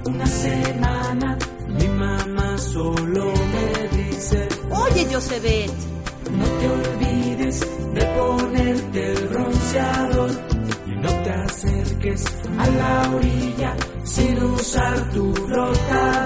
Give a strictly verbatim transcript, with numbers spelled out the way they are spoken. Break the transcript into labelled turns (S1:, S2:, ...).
S1: una semana mi mamá solo me dice:
S2: Oye, Josebet,
S1: no te olvides de ponerte el bronceador y no te acerques a la orilla sin usar tu flotador.